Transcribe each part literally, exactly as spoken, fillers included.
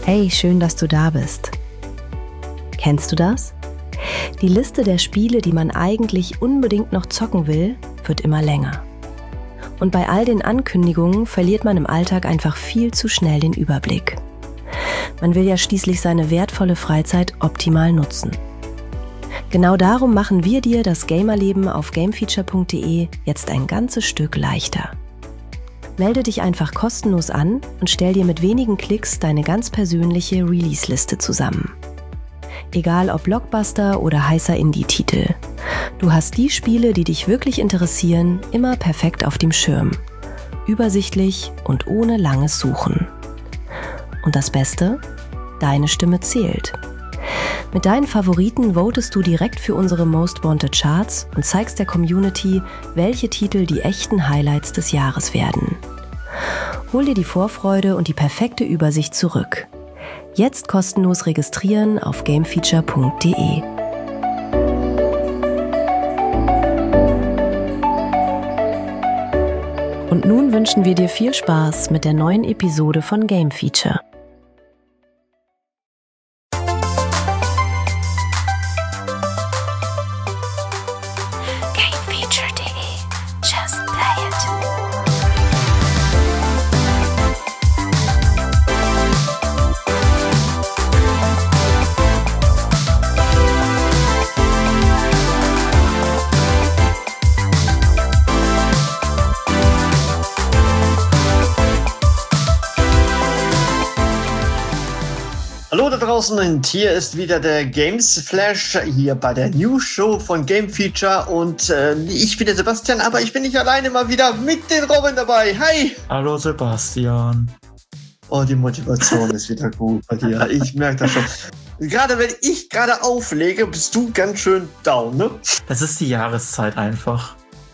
Hey, schön, dass du da bist. Kennst du das? Die Liste der Spiele, die man eigentlich unbedingt noch zocken will, wird immer länger. Und bei all den Ankündigungen verliert man im Alltag einfach viel zu schnell den Überblick. Man will ja schließlich seine wertvolle Freizeit optimal nutzen. Genau darum machen wir dir das Gamerleben auf gamefeature punkt de jetzt ein ganzes Stück leichter. Melde dich einfach kostenlos an und stell dir mit wenigen Klicks deine ganz persönliche Release-Liste zusammen. Egal ob Blockbuster oder heißer Indie-Titel. Du hast die Spiele, die dich wirklich interessieren, immer perfekt auf dem Schirm. Übersichtlich und ohne langes Suchen. Und das Beste? Deine Stimme zählt. Mit deinen Favoriten votest du direkt für unsere Most Wanted Charts und zeigst der Community, welche Titel die echten Highlights des Jahres werden. Hol dir die Vorfreude und die perfekte Übersicht zurück. Jetzt kostenlos registrieren auf gamefeature punkt de. Und nun wünschen wir dir viel Spaß mit der neuen Episode von Game Feature. Hallo da draußen und hier ist wieder der Games Flash hier bei der News Show von Game Feature und äh, ich bin der Sebastian, aber ich bin nicht alleine, mal wieder mit den Robin dabei. Hi! Hallo Sebastian. Oh, die Motivation ist wieder gut bei dir. Ich merke das schon. Gerade wenn ich gerade auflege, bist du ganz schön down, ne? Das ist die Jahreszeit einfach.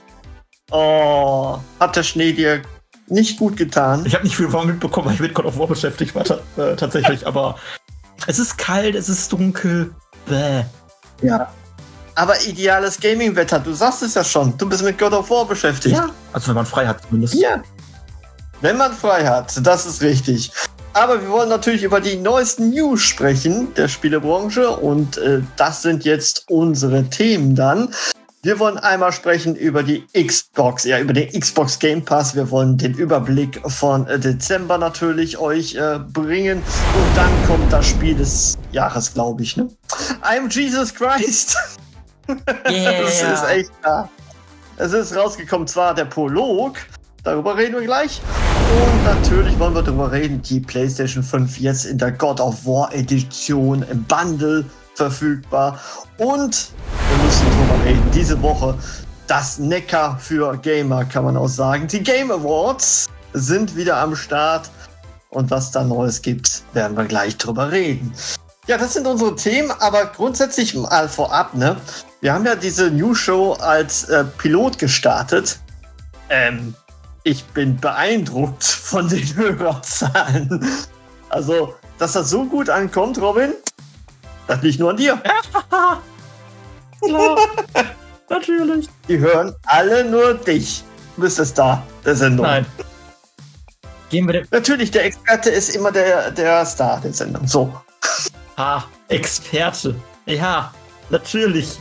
Oh, hat der Schnee dir nicht gut getan? Ich habe nicht viel von mitbekommen, weil ich mit God of War beschäftigt war ta- äh, tatsächlich, aber es ist kalt, es ist dunkel. Bäh. Ja. Aber ideales Gaming-Wetter, du sagst es ja schon. Du bist mit God of War beschäftigt. Ja. Also wenn man frei hat zumindest. Ja. Wenn man frei hat, das ist richtig. Aber wir wollen natürlich über die neuesten News sprechen der Spielebranche und äh, das sind jetzt unsere Themen dann. Wir wollen einmal sprechen über die Xbox, ja, über den Xbox Game Pass. Wir wollen den Überblick von äh, Dezember natürlich euch äh, bringen. Und dann kommt das Spiel des Jahres, glaube ich, ne? I'm Jesus Christ. Yeah. Das ist echt da. Es ist rausgekommen, zwar der Prolog. Darüber reden wir gleich. Und natürlich wollen wir darüber reden, die PlayStation fünf jetzt in der God of War Edition im Bundle verfügbar. Und wir müssen drüber reden, diese Woche das Neckar für Gamer, kann man auch sagen. Die Game Awards sind wieder am Start. Und was da Neues gibt, werden wir gleich drüber reden. Ja, das sind unsere Themen, aber grundsätzlich mal vorab, ne? Wir haben ja diese News Show als äh, Pilot gestartet. Ähm, ich bin beeindruckt von den Hörerzahlen. Also, dass das so gut ankommt, Robin, das liegt nur an dir. Klar. Natürlich. Die hören alle nur dich. Du bist der Star der Sendung. Nein. Gehen wir den. Natürlich, der Experte ist immer der, der Star der Sendung. So. Ah, Experte. Ja, natürlich.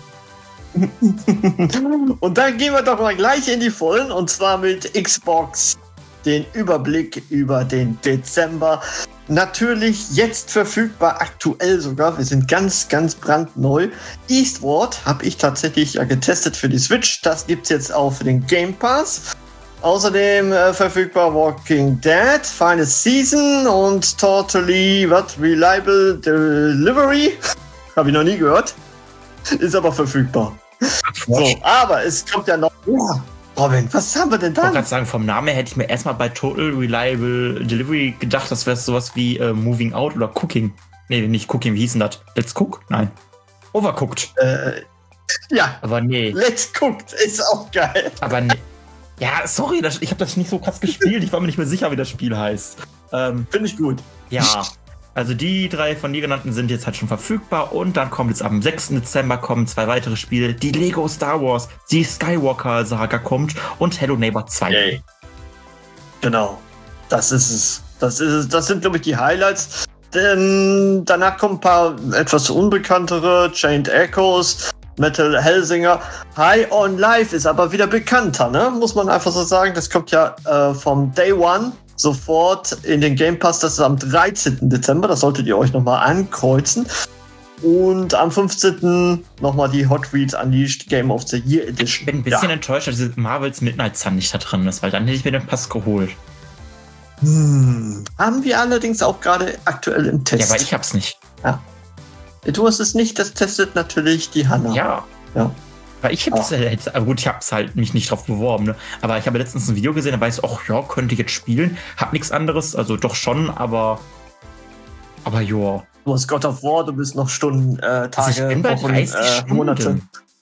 Und dann gehen wir doch mal gleich in die Vollen und zwar mit Xbox. Den Überblick über den Dezember. Natürlich jetzt verfügbar, aktuell sogar. Wir sind ganz, ganz brandneu. Eastward habe ich tatsächlich ja getestet für die Switch. Das gibt's jetzt auch für den Game Pass. Außerdem äh, verfügbar Walking Dead, Final Season und Totally what, Reliable Delivery. Habe ich noch nie gehört. Ist aber verfügbar. So, aber es kommt ja noch. Ja, Robin, was haben wir denn da? Ich wollte gerade sagen, vom Namen her hätte ich mir erstmal bei Total Reliable Delivery gedacht, das wäre sowas wie äh, Moving Out oder Cooking. Nee, nicht Cooking, wie hieß denn das? Let's Cook? Nein. Overcooked. Äh, ja. Aber nee. Let's Cooked ist auch geil. Aber nee. Ja, sorry, das, ich habe das nicht so krass gespielt. Ich war mir nicht mehr sicher, wie das Spiel heißt. Ähm, Finde ich gut. Ja. Also die drei von dir genannten sind jetzt halt schon verfügbar und dann kommt jetzt am sechsten Dezember kommen zwei weitere Spiele. Die Lego Star Wars, die Skywalker Saga kommt und Hello Neighbor zwei. Yay. Genau. Das ist es. Das ist es. Das sind, glaube ich, die Highlights. denn danach kommen ein paar etwas unbekanntere, Chained Echoes, Metal Hellsinger. High on Life ist aber wieder bekannter, ne? Muss man einfach so sagen. Das kommt ja äh, vom Day One sofort in den Game Pass. Das ist am dreizehnten Dezember. Das solltet ihr euch nochmal ankreuzen. Und am fünfzehnten nochmal die Hot Wheels Unleashed Game of the Year Edition. Ich bin ein bisschen ja. enttäuscht, dass diese Marvels Midnight Sun nicht da drin ist, weil dann hätte ich mir den Pass geholt. Hm. Haben wir allerdings auch gerade aktuell im Test. Ja, aber ich hab's nicht. Ja. Du hast es nicht, das testet natürlich die Hanna. Ja. Ja. Weil ich hab's Ah. halt, aber gut, ich hab's halt mich nicht drauf beworben, ne? Aber ich habe letztens ein Video gesehen, da weiß ich, ach ja, könnte ich jetzt spielen. Hab nichts anderes, also doch schon, aber. Aber ja. Du hast God of War, du bist noch Stunden, äh, Tage, Also ich bin bei Wochen, dreißig äh, Stunden. Monate.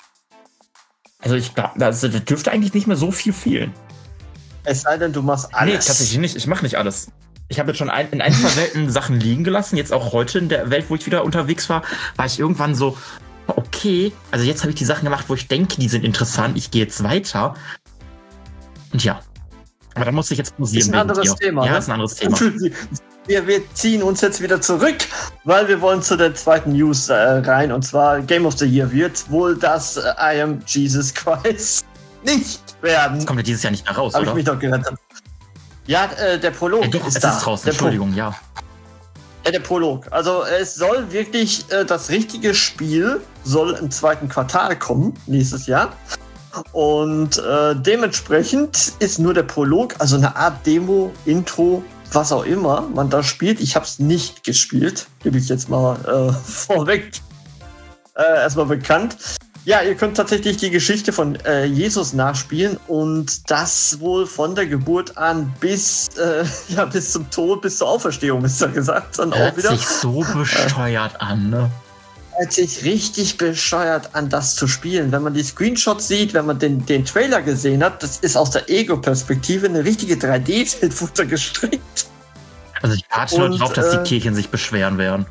Also ich glaube, also da dürfte eigentlich nicht mehr so viel fehlen. Es sei denn, du machst alles. Nee, tatsächlich nicht. Ich mache nicht alles. Ich habe jetzt schon ein, in ein, zwei Welten Sachen liegen gelassen. Jetzt auch heute in der Welt, wo ich wieder unterwegs war, war ich irgendwann so, okay, also jetzt habe ich die Sachen gemacht, wo ich denke, die sind interessant. Ich gehe jetzt weiter. Und ja. Aber da muss ich jetzt pausieren. Ist ein anderes Thema. Ja, ne? ist ein anderes Thema. Wir, wir ziehen uns jetzt wieder zurück, weil wir wollen zu der zweiten News äh, rein. Und zwar Game of the Year wird wohl das äh, I Am Jesus Christ nicht werden. Das kommt ja dieses Jahr nicht mehr raus, Habe ich oder? mich doch gerettet. Ja, äh, der Prolog Ja, doch, ist es da. ist draußen. Der Entschuldigung, ja. Ja, der Prolog. Also es soll wirklich, äh, das richtige Spiel soll im zweiten Quartal kommen, nächstes Jahr. Und äh, dementsprechend ist nur der Prolog, also eine Art Demo, Intro, was auch immer man da spielt. Ich habe es nicht gespielt, gebe ich jetzt mal äh, vorweg äh, erstmal bekannt. Ja, ihr könnt tatsächlich die Geschichte von äh, Jesus nachspielen und das wohl von der Geburt an bis, äh, ja, bis zum Tod, bis zur Auferstehung, ist ja gesagt. Dann auch Hört wieder. sich so bescheuert an, ne? Hört sich richtig bescheuert an, das zu spielen. Wenn man die Screenshots sieht, wenn man den, den Trailer gesehen hat, das ist aus der Ego-Perspektive eine richtige drei D-Welt wurde gestrickt. Also ich warte nur Und, drauf, dass äh, die Kirchen sich beschweren werden.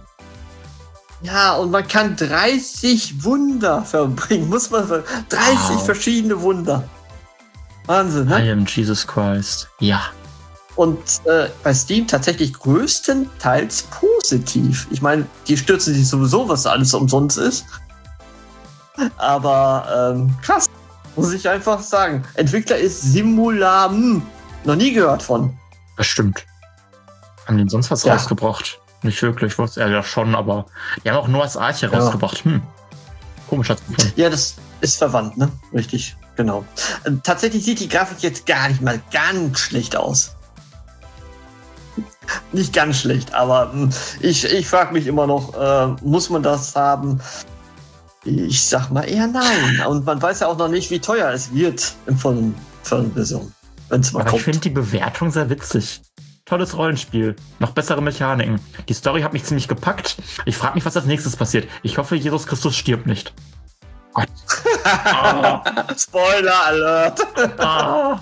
Ja, und man kann dreißig Wunder verbringen, muss man sagen. dreißig Wow. verschiedene Wunder. Wahnsinn, ne? I am Jesus Christ. Ja. Und äh, bei Steam tatsächlich größtenteils positiv. Ich meine, die stürzen sich sowieso, was alles umsonst ist. Aber ähm, krass, muss ich einfach sagen. Entwickler ist Simulam. Noch nie gehört von. Das stimmt. Haben die sonst was Ja. rausgebracht? Nicht wirklich, was er ja schon, aber die haben auch Noahs Arche Ja. rausgebracht. Hm. Komischer Zufall. Ja, das ist verwandt, ne? Richtig, genau. Äh, tatsächlich sieht die Grafik jetzt gar nicht mal ganz schlecht aus. Nicht ganz schlecht, aber mh, ich, ich frage mich immer noch, äh, muss man das haben? Ich sag mal eher nein. Und man weiß ja auch noch nicht, wie teuer es wird in vollen, vollen Version, wenn es mal Aber ich kommt. finde die Bewertung sehr witzig. Tolles Rollenspiel. Noch bessere Mechaniken. Die Story hat mich ziemlich gepackt. Ich frage mich, was als nächstes passiert. Ich hoffe, Jesus Christus stirbt nicht. Gott. Ah. Spoiler Alert! Ah.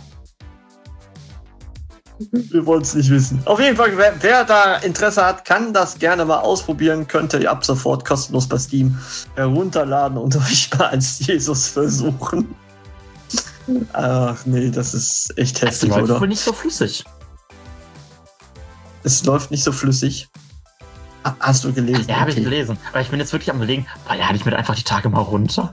Wir wollen es nicht wissen. Auf jeden Fall, wer, wer da Interesse hat, kann das gerne mal ausprobieren. Könnt ihr ab sofort kostenlos bei Steam herunterladen und euch mal als Jesus versuchen. Ach nee, das ist echt Es heftig, läuft oder? wohl nicht so flüssig. Es läuft nicht so flüssig. Ah, hast du gelesen? Ja, habe ich Okay. gelesen. Aber ich bin jetzt wirklich am Überlegen, weil lade ich mir einfach die Tage mal runter.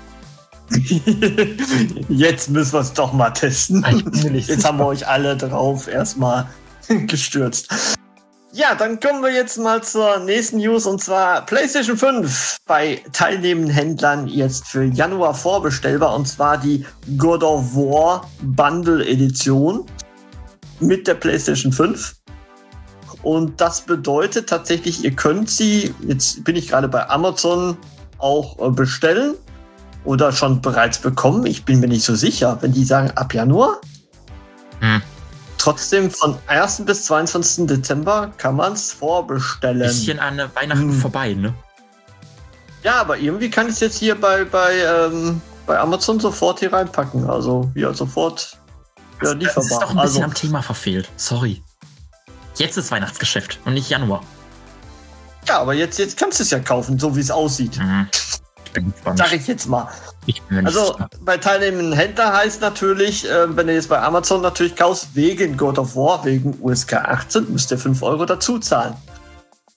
Jetzt müssen wir es doch mal testen. Ich bin mir nicht Jetzt sicher. haben wir euch alle drauf erstmal gestürzt. Ja, dann kommen wir jetzt mal zur nächsten News und zwar PlayStation fünf bei teilnehmenden Händlern jetzt für Januar vorbestellbar und zwar die God of War Bundle Edition mit der PlayStation fünf. Und das bedeutet tatsächlich, ihr könnt sie, jetzt bin ich gerade bei Amazon, auch äh, bestellen oder schon bereits bekommen. Ich bin mir nicht so sicher, wenn die sagen ab Januar. Hm. Trotzdem von ersten bis zweiundzwanzigsten Dezember kann man es vorbestellen. Bisschen an Weihnachten Hm. vorbei, ne? Ja, aber irgendwie kann ich es jetzt hier bei, bei, ähm, bei Amazon sofort hier reinpacken. Also ja, sofort ja, Das lieferbar. ist doch ein bisschen also, am Thema verfehlt. Sorry. Jetzt ist Weihnachtsgeschäft und nicht Januar. ja, aber jetzt, jetzt kannst du es ja kaufen, so wie es aussieht. Hm. Ich bin gespannt. Sag ich jetzt mal. Ich bin mir nicht Also sicher. bei teilnehmenden Händler heißt natürlich, äh, wenn du jetzt bei Amazon natürlich kaufst, wegen God of War, wegen U S K achtzehn, müsst ihr fünf Euro dazu zahlen.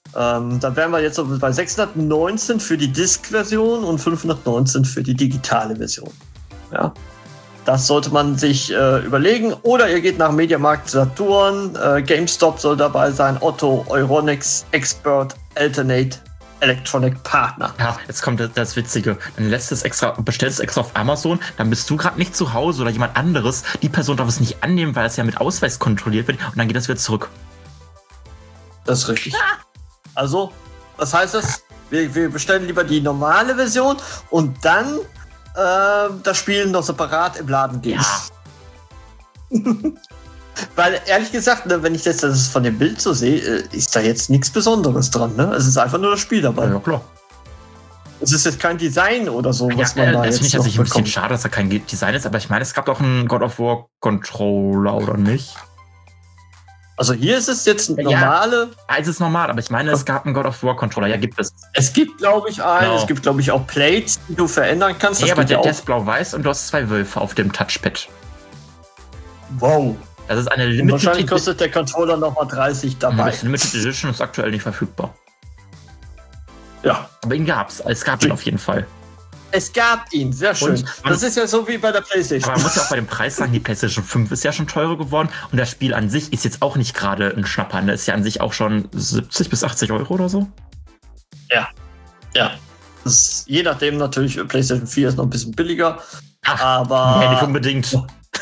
Ähm, dann wären wir jetzt bei sechshundertneunzehn für die Disk-Version und fünfhundertneunzehn für die digitale Version. Ja. Das sollte man sich äh, überlegen. Oder ihr geht nach Mediamarkt Saturn, äh, GameStop soll dabei sein, Otto, Euronics, Expert, Alternate, Electronic Partner. Ja, jetzt kommt das, das Witzige. Dann lässt es extra, bestellst es extra auf Amazon, dann bist du gerade nicht zu Hause oder jemand anderes. Die Person darf es nicht annehmen, weil es ja mit Ausweis kontrolliert wird und dann geht das wieder zurück. Das ist richtig. Ah. Also, was heißt das? Wir, wir bestellen lieber die normale Version und dann äh, das Spiel noch separat im Laden gehen. Ja. Weil, ehrlich gesagt, ne, wenn ich das, das von dem Bild so sehe, ist da jetzt nichts Besonderes dran. Ne? Es ist einfach nur das Spiel dabei. Ja, klar. Es ist jetzt kein Design oder so, was ja, man da das jetzt finde ich noch also ein bisschen bekommt. schade, dass da kein Design ist, aber ich meine, es gab doch einen God of War Controller, oder nicht? Also hier ist es jetzt ein normale... Ja, es ist normal, aber ich meine, es gab einen God of War Controller. Ja, gibt es. Es gibt, glaube ich, einen. Genau. Es gibt, glaube ich, auch Plates, die du verändern kannst. Das Ja, aber geht der, ja der auch. ist blau-weiß und du hast zwei Wölfe auf dem Touchpad. Wow. Das ist eine Und Limited wahrscheinlich Edition. kostet der Controller nochmal dreißig dabei. Das Limited Edition ist aktuell nicht verfügbar. Ja. Aber ihn gab's. Es gab ihn auf jeden Fall. Es gab ihn, sehr schön. Und- das ist ja so wie bei der PlayStation. Aber man muss ja auch bei dem Preis sagen, die PlayStation fünf ist ja schon teurer geworden und das Spiel an sich ist jetzt auch nicht gerade ein Schnapper. Das ist ja an sich auch schon siebzig bis achtzig Euro oder so. Ja. Das ist, je nachdem natürlich, PlayStation vier ist noch ein bisschen billiger. Ach, aber nee, nicht unbedingt.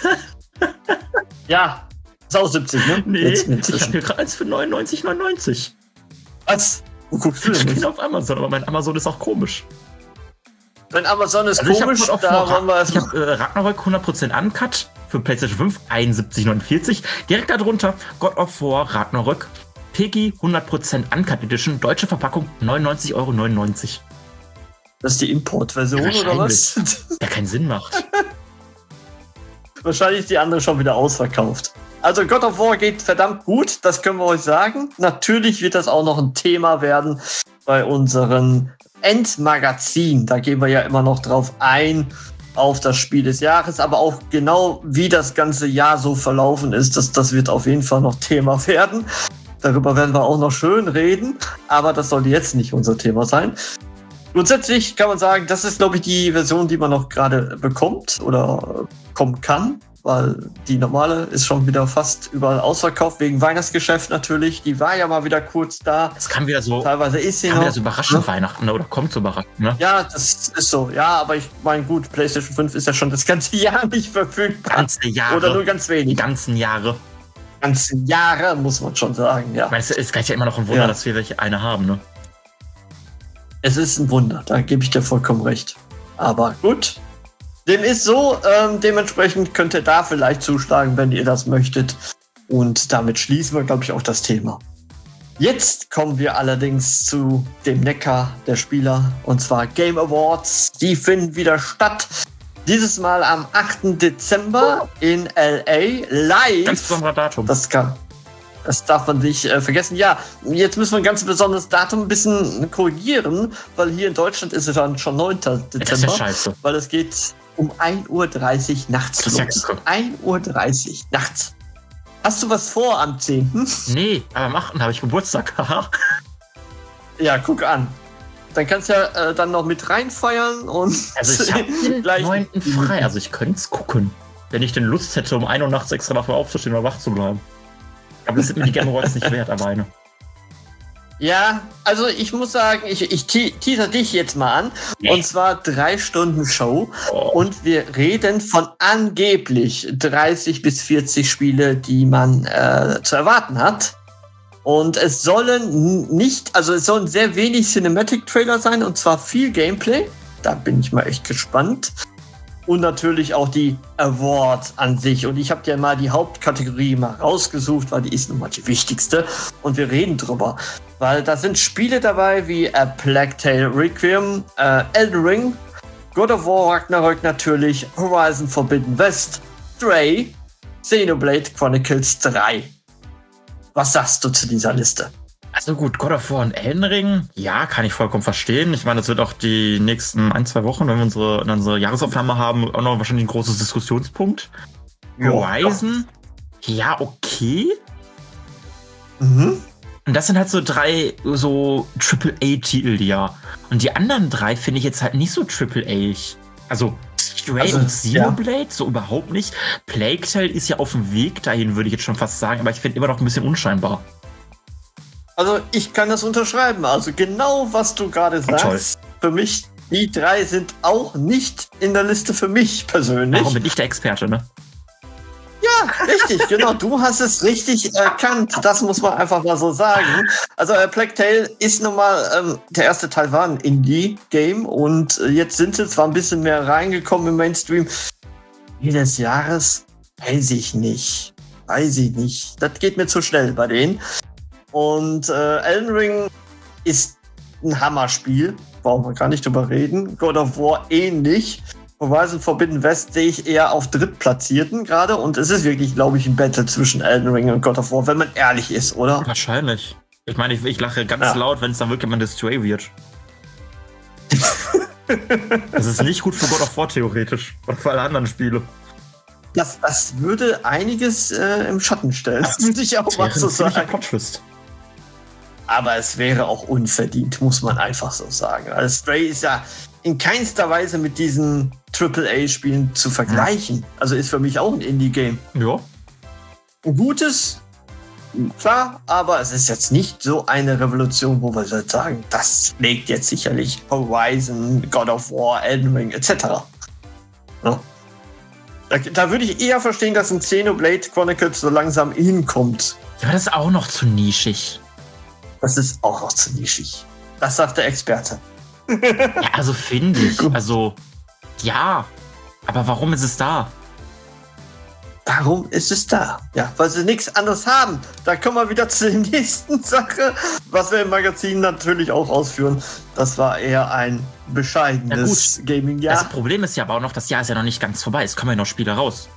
ja, ist auch siebzig, ne? Nee, Jetzt ich inzwischen. habe hier gerade eins für neunundneunzig neunundneunzig. Was? Wo guckst du Ich denn? bin auf Amazon, aber mein Amazon ist auch komisch. Wenn Amazon ist Also ich habe komisch, God of da War- wollen wir ich erstmal. hab, äh, Ragnarök hundert Prozent Uncut für PlayStation fünf einundsiebzig neunundvierzig. Direkt darunter God of War Ragnarök Piggy hundert Prozent Uncut Edition, deutsche Verpackung neunundneunzig Euro neunundneunzig. Das ist die Importversion Ja, oder was? Der keinen Sinn macht. Wahrscheinlich ist die andere schon wieder ausverkauft. Also God of War geht verdammt gut, das können wir euch sagen. Natürlich wird das auch noch ein Thema werden bei unseren Endmagazin. Da gehen wir ja immer noch drauf ein, auf das Spiel des Jahres, aber auch genau wie das ganze Jahr so verlaufen ist, das, das wird auf jeden Fall noch Thema werden. Darüber werden wir auch noch schön reden, aber das soll jetzt nicht unser Thema sein. Grundsätzlich kann man sagen, das ist, glaube ich, die Version, die man noch gerade bekommt oder kommen kann, weil die normale ist schon wieder fast überall ausverkauft, wegen Weihnachtsgeschäft natürlich. Die war ja mal wieder kurz da. Es kann wieder so, Teilweise ist sie kann noch. wieder so überraschend Ne? Weihnachten, ne? Oder kommt so überraschend, ne? Ja, das ist so. Ja, aber ich meine, gut, PlayStation fünf ist ja schon das ganze Jahr nicht verfügbar. Ganze Jahre. Oder nur ganz Die wenig. ganzen Jahre. Ganze Jahre, muss man schon sagen, ja. Ich meine, es ist gleich ja immer noch ein Wunder, Ja. dass wir welche eine haben, ne? Es ist ein Wunder, da gebe ich dir vollkommen recht. Aber gut, dem ist so. Ähm, dementsprechend könnt ihr da vielleicht zuschlagen, wenn ihr das möchtet. Und damit schließen wir, glaube ich, auch das Thema. Jetzt kommen wir allerdings zu dem Neckar der Spieler, und zwar Game Awards. Die finden wieder statt. Dieses Mal am achten Dezember in L A live. Ganz besonderer Datum. Das kann. Das darf man nicht äh, vergessen. Ja, jetzt müssen wir ein ganz besonderes Datum ein bisschen korrigieren, weil hier in Deutschland ist es dann schon neunter Das ist ja Dezember. scheiße. Weil es geht um ein Uhr dreißig nachts Das ist ja los. kacke. ein Uhr dreißig nachts. Hast du was vor am zehnten? Nee, aber am achten habe ich Geburtstag. Haha. Ja, guck an. Dann kannst du ja äh, dann noch mit reinfeiern und Also ich habe den gleich- neunten frei. Also ich könnte es gucken. Wenn ich denn Lust hätte, um ein Uhr nachts extra dafür aufzustehen oder wach zu bleiben. Aber das sind mir die Game Awards nicht wert, alleine. Ja, also ich muss sagen, ich, ich te teaser dich jetzt mal an. Nee. Und zwar drei Stunden Show. Oh. Und wir reden von angeblich dreißig bis vierzig Spiele, die man äh, zu erwarten hat. Und es sollen nicht, also es sollen sehr wenig Cinematic-Trailer sein und zwar viel Gameplay. Da bin ich mal echt gespannt. Und natürlich auch die Awards an sich. Und ich habe dir mal die Hauptkategorie mal rausgesucht, weil die ist nun mal die wichtigste. Und wir reden drüber. Weil da sind Spiele dabei wie A Plague Tale Requiem, äh, Elden Ring, God of War Ragnarök natürlich, Horizon Forbidden West, Stray, Xenoblade Chronicles drei. Was sagst du zu dieser Liste? Also gut, God of War und Elden Ring, ja, kann ich vollkommen verstehen. Ich meine, das wird auch die nächsten ein, zwei Wochen, wenn wir unsere, unsere Jahresaufnahme haben, auch noch wahrscheinlich ein großes Diskussionspunkt. Ja. Horizon, ja, okay. Mhm. Und das sind halt so drei so Triple A-Titel, ja. Und die anderen drei finde ich jetzt halt nicht so Triple A. Also Stray Also, und Xenoblade so überhaupt nicht. Plague Tale ist ja auf dem Weg dahin, würde ich jetzt schon fast sagen, aber ich finde immer noch ein bisschen unscheinbar. Also ich kann das unterschreiben. Also genau, was du gerade sagst. Toll. Für mich, die drei sind auch nicht in der Liste für mich persönlich. Warum bin ich der Experte, ne? Ja, richtig, genau. Du hast es richtig erkannt. Das muss man einfach mal so sagen. Also äh, Plague Tale ist nun mal, ähm, der erste Teil war ein Indie-Game und äh, jetzt sind sie zwar ein bisschen mehr reingekommen im Mainstream. Jedes Jahres weiß ich nicht. Weiß ich nicht. Das geht mir zu schnell bei denen. Und äh, Elden Ring ist ein Hammerspiel. Brauchen wir gar nicht drüber reden. God of War ähnlich. Horizon Forbidden West sehe ich eher auf Drittplatzierten gerade. Und es ist wirklich, glaube ich, ein Battle zwischen Elden Ring und God of War, wenn man ehrlich ist, oder? Wahrscheinlich. Ich meine, ich, ich lache ganz Ja. laut, wenn es dann wirklich mal das Stray wird. Das ist nicht gut für God of War theoretisch. Oder für alle anderen Spiele. Das, das würde einiges äh, im Schatten stellen. Das muss ich auch Das mal wäre so ein ziemlicher sagen. Plot-Twist. Aber es wäre auch unverdient, muss man einfach so sagen. Also Stray ist ja in keinster Weise mit diesen Triple A-Spielen zu vergleichen. Also ist für mich auch ein Indie-Game. Ja. Ein gutes, klar, aber es ist jetzt nicht so eine Revolution, wo wir sagen, das legt jetzt sicherlich Horizon, God of War, Elden Ring et cetera. Ja. Da, da würde ich eher verstehen, dass ein Xenoblade Chronicles so langsam hinkommt. Ja, aber das ist auch noch zu nischig. Das ist auch noch zu nischig. Das sagt der Experte. Ja, also finde ich. Also, ja. Aber warum ist es da? Warum ist es da? Ja, weil sie nichts anderes haben. Da kommen wir wieder zur nächsten Sache, was wir im Magazin natürlich auch ausführen. Das war eher ein bescheidenes Gaming-Jahr. Das Problem ist ja aber auch noch, das Jahr ist ja noch nicht ganz vorbei. Es kommen ja noch Spiele raus.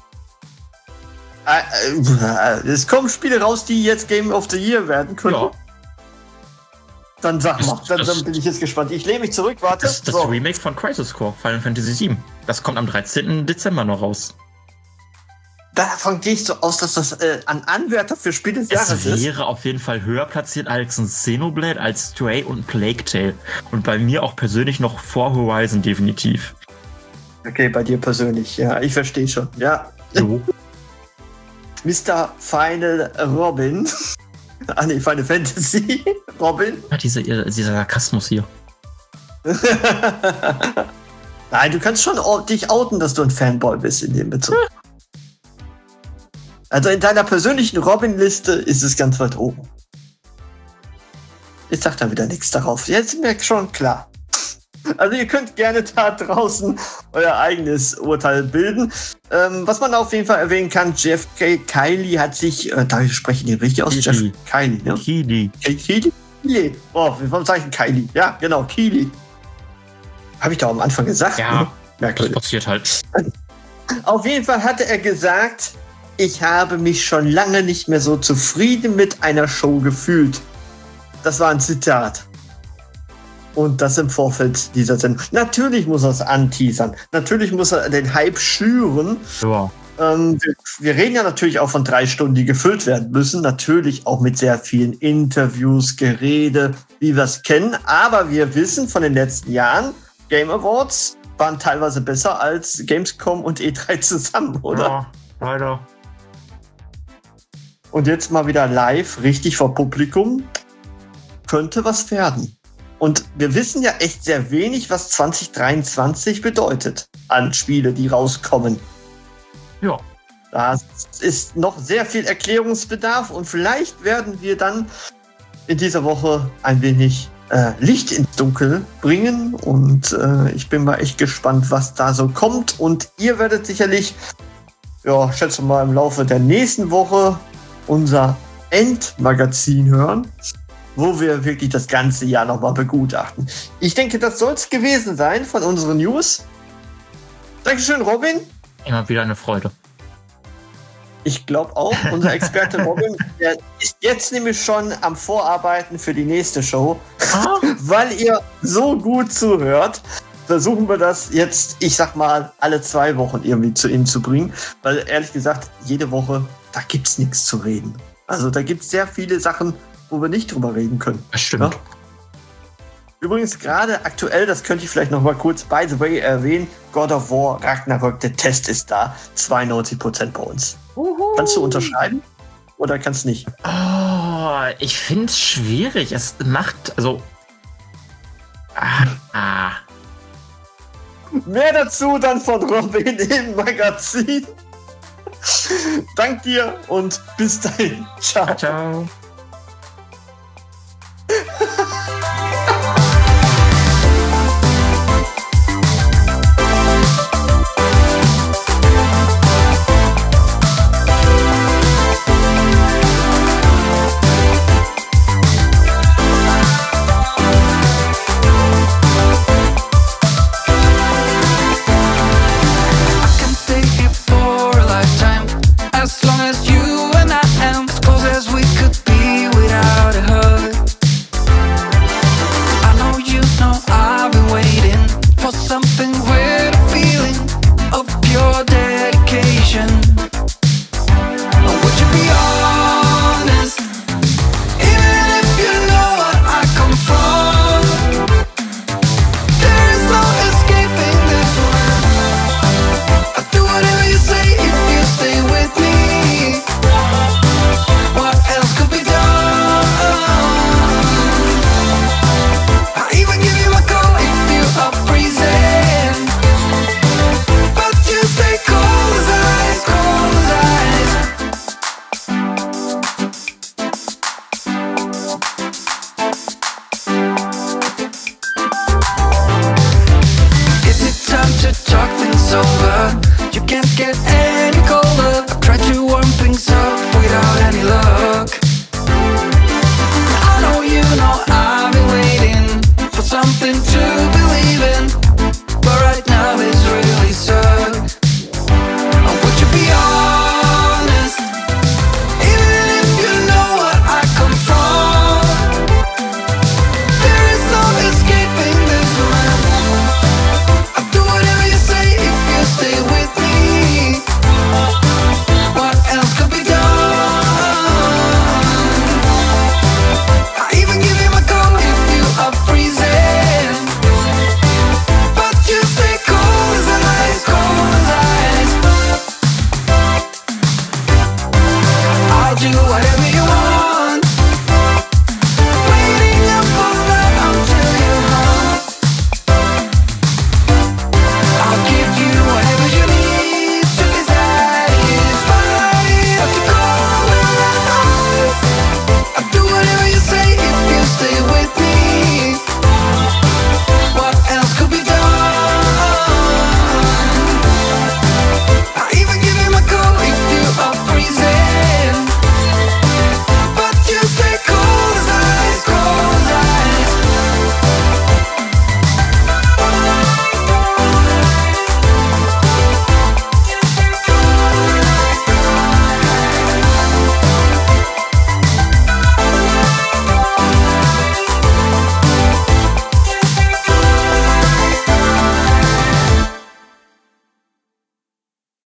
Äh, äh, es kommen Spiele raus, die jetzt Game of the Year werden können. Ja. Dann sag mal, Das- dann, das- dann bin ich jetzt gespannt. Ich lehne mich zurück, warte. Das, das So. Remake von Crisis Core, Final Fantasy sieben. Das kommt am dreizehnten Dezember noch raus. Davon gehe ich so aus, dass das äh, ein Anwärter für Spiel des Jahres Es ist. wäre auf jeden Fall höher platziert als ein Xenoblade, als Stray und Plague Tale. Und bei mir auch persönlich noch vor Horizon definitiv. Okay, bei dir persönlich, ja, ich verstehe schon. Ja, So. Mister Final Robin. Ah nee, Final Fantasy Robin. Ja, diese, dieser Sarkasmus hier. Nein, du kannst schon au- dich outen, dass du ein Fanboy bist in dem Bezug. Also in deiner persönlichen Robin-Liste ist es ganz weit oben. Jetzt sagt er wieder nichts darauf. Jetzt ist mir schon klar. Also ihr könnt gerne da draußen euer eigenes Urteil bilden. Ähm, was man auf jeden Fall erwähnen kann, Jeff K. Kylie hat sich, äh, da spreche ich den richtig aus, Jeff Kylie. Kylie, ne? Kili. K- Kylie? Kylie. Oh, warum sage ich Kylie? Ja, genau, Kylie. Habe ich doch am Anfang gesagt. Ja, ne? das Merkwürdig. passiert halt. Auf jeden Fall hatte er gesagt, ich habe mich schon lange nicht mehr so zufrieden mit einer Show gefühlt. Das war ein Zitat. Und das im Vorfeld dieser Sendung. Natürlich muss er es anteasern. Natürlich muss er den Hype schüren. Ja. Ähm, wir, wir reden ja natürlich auch von drei Stunden, die gefüllt werden müssen. Natürlich auch mit sehr vielen Interviews, Gerede, wie wir es kennen. Aber wir wissen von den letzten Jahren, Game Awards waren teilweise besser als Gamescom und E drei zusammen, oder? Ja, leider. Und jetzt mal wieder live, richtig vor Publikum. Könnte was werden. Und wir wissen ja echt sehr wenig, was zwanzig dreiundzwanzig bedeutet an Spiele, die rauskommen. Ja. Da ist noch sehr viel Erklärungsbedarf und vielleicht werden wir dann in dieser Woche ein wenig äh, Licht ins Dunkel bringen. Und äh, ich bin mal echt gespannt, was da so kommt. Und ihr werdet sicherlich, ja, schätze mal im Laufe der nächsten Woche unser Endmagazin hören, wo wir wirklich das ganze Jahr nochmal begutachten. Ich denke, das soll es gewesen sein von unseren News. Dankeschön, Robin. Immer wieder eine Freude. Ich glaube auch, unser Experte Robin, der ist jetzt nämlich schon am Vorarbeiten für die nächste Show. Ah. Weil ihr so gut zuhört, versuchen wir das jetzt, ich sag mal, alle zwei Wochen irgendwie zu Ihnen zu bringen. Weil ehrlich gesagt, jede Woche, da gibt's nichts zu reden. Also da gibt's sehr viele Sachen, wo wir nicht drüber reden können. Das stimmt. Ja? Übrigens gerade aktuell, das könnte ich vielleicht noch mal kurz by the way erwähnen, God of War Ragnarök, der Test ist da, zweiundneunzig Prozent bei uns. Uhu. Kannst du unterschreiben oder kannst nicht? Oh, ich finde es schwierig. Es macht, also... Ah, ah. Mehr dazu dann von Robin im Magazin. Dank dir und bis dahin. Ciao. Ciao. Talk things over. You can't